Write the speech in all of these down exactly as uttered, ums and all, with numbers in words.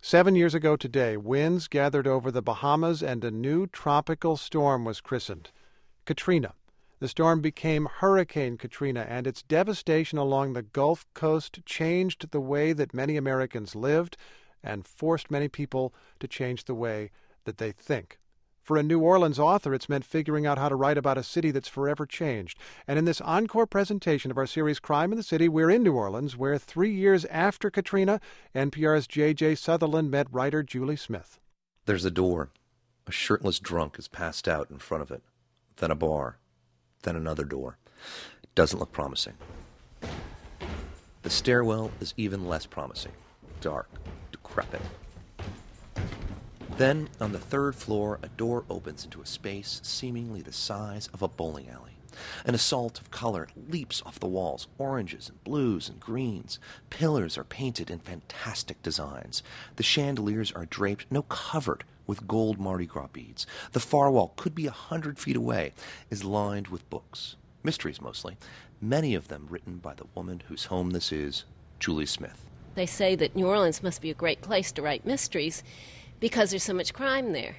Seven years ago today, winds gathered over the Bahamas and a new tropical storm was christened Katrina. The storm became Hurricane Katrina, and its devastation along the Gulf Coast changed the way that many Americans lived and forced many people to change the way that they think. For a New Orleans author, it's meant figuring out how to write about a city that's forever changed. And in this encore presentation of our series Crime in the City, we're in New Orleans, where three years after Katrina, N P R's J J Sutherland met writer Julie Smith. There's a door. A shirtless drunk is passed out in front of it. Then a bar. Then another door. It doesn't look promising. The stairwell is even less promising. Dark, decrepit. Then, on the third floor, a door opens into a space seemingly the size of a bowling alley. An assault of color leaps off the walls, oranges and blues and greens. Pillars are painted in fantastic designs. The chandeliers are draped, no, covered with gold Mardi Gras beads. The far wall, could be a hundred feet away, is lined with books. Mysteries, mostly. Many of them written by the woman whose home this is, Julie Smith. They say that New Orleans must be a great place to write mysteries because there's so much crime there.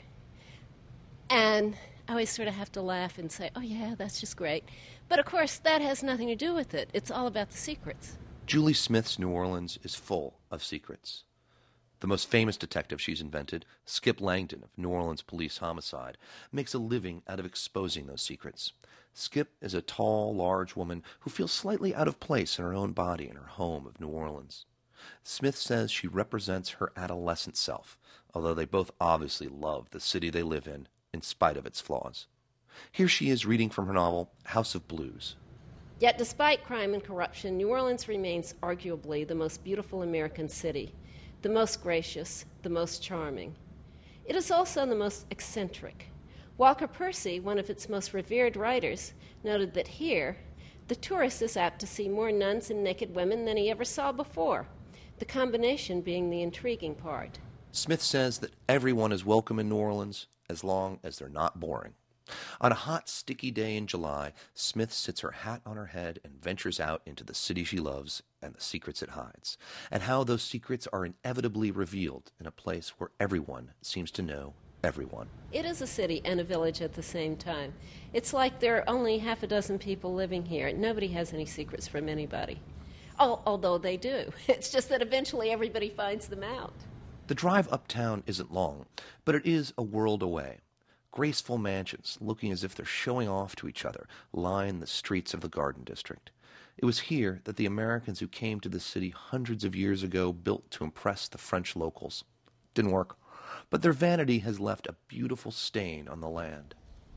And I always sort of have to laugh and say, oh yeah, that's just great. But of course, that has nothing to do with it. It's all about the secrets. Julie Smith's New Orleans is full of secrets. The most famous detective she's invented, Skip Langdon of New Orleans Police Homicide, makes a living out of exposing those secrets. Skip is a tall, large woman who feels slightly out of place in her own body in her home of New Orleans. Smith says she represents her adolescent self, although they both obviously love the city they live in, in spite of its flaws. Here she is reading from her novel, House of Blues. Yet despite crime and corruption, New Orleans remains arguably the most beautiful American city, the most gracious, the most charming. It is also the most eccentric. Walker Percy, one of its most revered writers, noted that here, the tourist is apt to see more nuns and naked women than he ever saw before, the combination being the intriguing part. Smith says that everyone is welcome in New Orleans as long as they're not boring. On a hot, sticky day in July, Smith sits her hat on her head and ventures out into the city she loves and the secrets it hides, and how those secrets are inevitably revealed in a place where everyone seems to know everyone. It is a city and a village at the same time. It's like there are only half a dozen people living here. Nobody has any secrets from anybody. Oh, although they do. It's just that eventually everybody finds them out. The drive uptown isn't long, but it is a world away. Graceful mansions, looking as if they're showing off to each other, line the streets of the Garden District. It was here that the Americans who came to the city hundreds of years ago built to impress the French locals. Didn't work, but their vanity has left a beautiful stain on the land.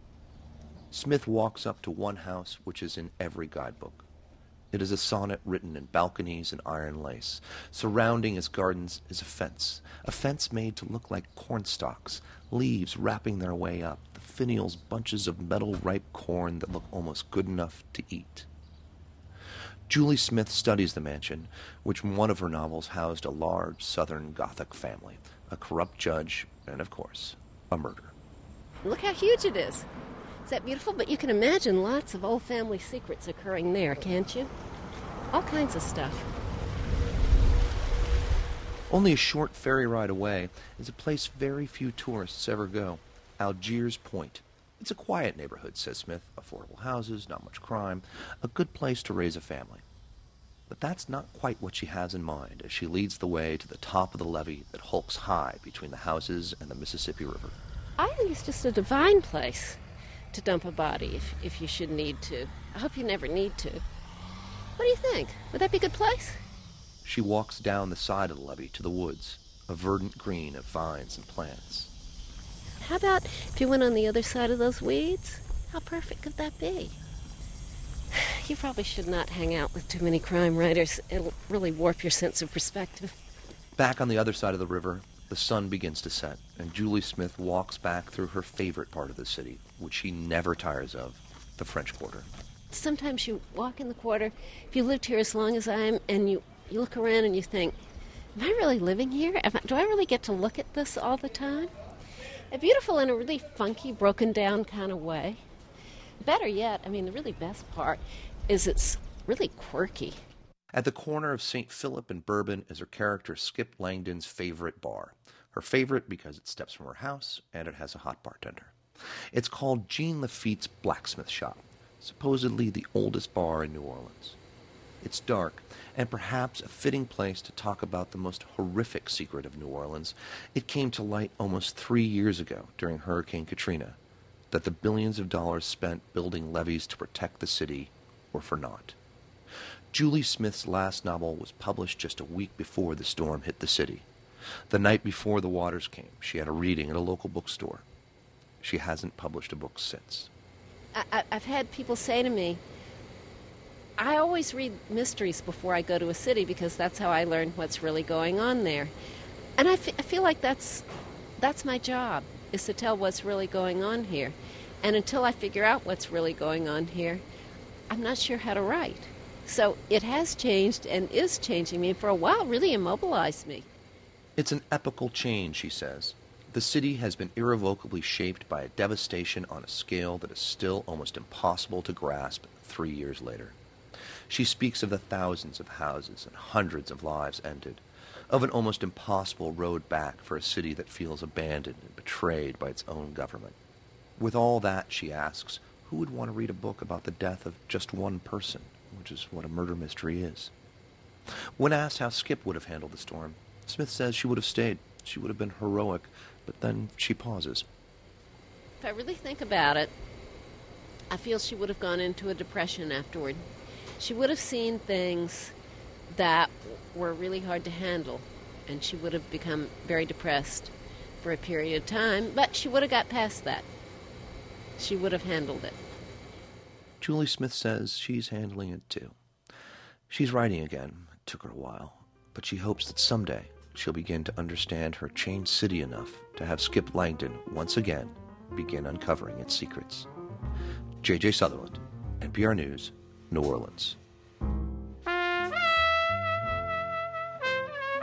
Smith walks up to one house which is in every guidebook. It is a sonnet written in balconies and iron lace. Surrounding its gardens is a fence, a fence made to look like cornstalks, leaves wrapping their way up, the finials bunches of metal-ripe corn that look almost good enough to eat. Julie Smith studies the mansion, which in one of her novels housed a large Southern Gothic family, a corrupt judge, and, of course, a murder. Look how huge it is. Is that beautiful? But you can imagine lots of old family secrets occurring there, can't you? All kinds of stuff. Only a short ferry ride away is a place very few tourists ever go, Algiers Point. It's a quiet neighborhood, says Smith. Affordable houses, not much crime, a good place to raise a family. But that's not quite what she has in mind as she leads the way to the top of the levee that hulks high between the houses and the Mississippi River. I think it's just a divine place to dump a body if, if you should need to. I hope you never need to. What do you think? Would that be a good place? She walks down the side of the levee to the woods, a verdant green of vines and plants. How about if you went on the other side of those weeds? How perfect could that be? You probably should not hang out with too many crime writers. It'll really warp your sense of perspective. Back on the other side of the river, the sun begins to set, and Julie Smith walks back through her favorite part of the city, which she never tires of, the French Quarter. Sometimes you walk in the quarter, if you lived here as long as I am, and you, you look around and you think, am I really living here? Am I, do I really get to look at this all the time? Beautiful in a really funky, broken down kind of way. Better yet, I mean, the really best part is it's really quirky. At the corner of Saint Philip and Bourbon is her character Skip Langdon's favorite bar. Her favorite because it steps from her house and it has a hot bartender. It's called Jean Lafitte's Blacksmith Shop, supposedly the oldest bar in New Orleans. It's dark, and perhaps a fitting place to talk about the most horrific secret of New Orleans. It came to light almost three years ago during Hurricane Katrina, that the billions of dollars spent building levees to protect the city were for naught. Julie Smith's last novel was published just a week before the storm hit the city. The night before the waters came, she had a reading at a local bookstore. She hasn't published a book since. I, I've had people say to me, I always read mysteries before I go to a city because that's how I learn what's really going on there. And I, f- I feel like that's that's my job, is to tell what's really going on here. And until I figure out what's really going on here, I'm not sure how to write. So it has changed and is changing me. For a while, really immobilized me. It's an epical change, she says. The city has been irrevocably shaped by a devastation on a scale that is still almost impossible to grasp three years later. She speaks of the thousands of houses and hundreds of lives ended, of an almost impossible road back for a city that feels abandoned and betrayed by its own government. With all that, she asks, who would want to read a book about the death of just one person, which is what a murder mystery is? When asked how Skip would have handled the storm, Smith says she would have stayed. She would have been heroic, but then she pauses. If I really think about it, I feel she would have gone into a depression afterward. She would have seen things that were really hard to handle, and she would have become very depressed for a period of time, but she would have got past that. She would have handled it. Julie Smith says she's handling it too. She's writing again. It took her a while, but she hopes that someday she'll begin to understand her changed city enough to have Skip Langdon once again begin uncovering its secrets. J J Sutherland, N P R News, New Orleans.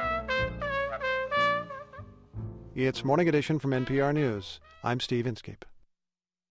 It's Morning Edition from N P R News. I'm Steve Inskeep.